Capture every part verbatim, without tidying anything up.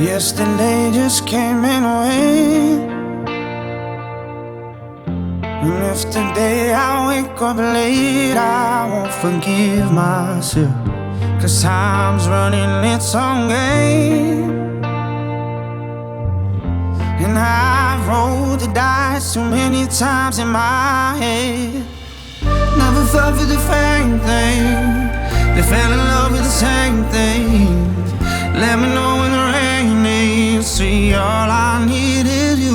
Yesterday just came and went, and if today I wake up late, I won't forgive myself, 'cause time's running its own game. And I've rolled the dice too many times in my head. Never fell for the same thing. They fell in love with the same thing. Let me know when the rain is. See, all I need is you.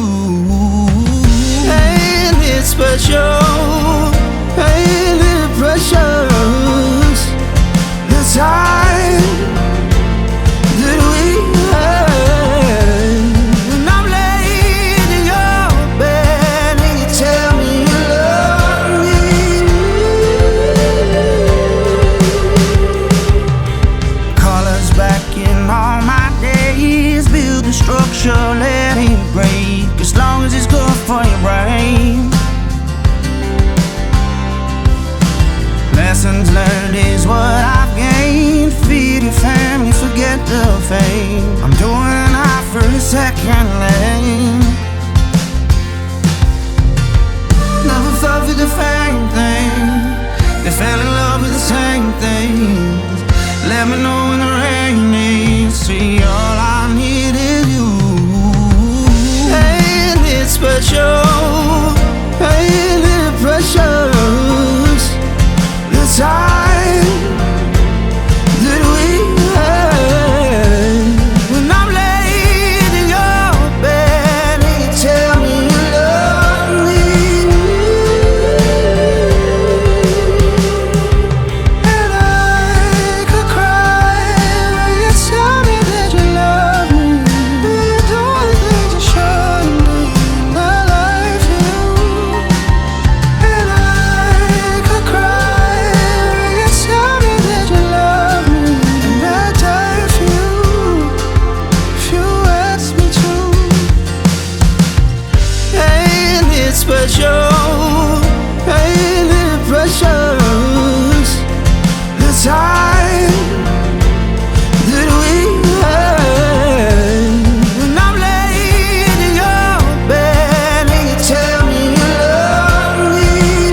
Ain't it special? Ain't it precious? The time that we had. When I'm laid in your bed and you tell me you love me. Colors back in all my days. Build the structure, let it break, as long as it's good for your brain. Lessons learned is what I've gained. Feed your family, forget the fame. I'm doing high for a second lane. Never fell for the same thing. They fell in love with the same things. Let me know when the rain is. See, all I need is you. Ain't it special? Ain't it precious? The time that we had. When I'm laid in your bed and you tell me you love me. And I could cry when you tell me that you love me. When you do the things you shouldn't do in my life, you. And I could cry when you tell me that you love me. And I'd die for you, if you ask me to. Ain't it special? Ain't it precious? The time that we had. When I'm laid in your bed and you tell me you love me.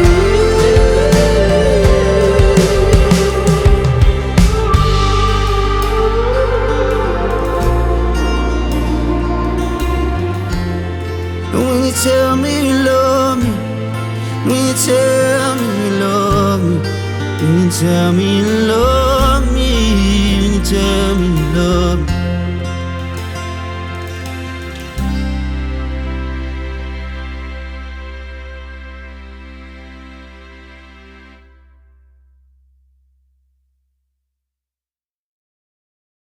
When you tell me you love me, when you tell me you love me, when you tell me you love me, when you tell me you love me.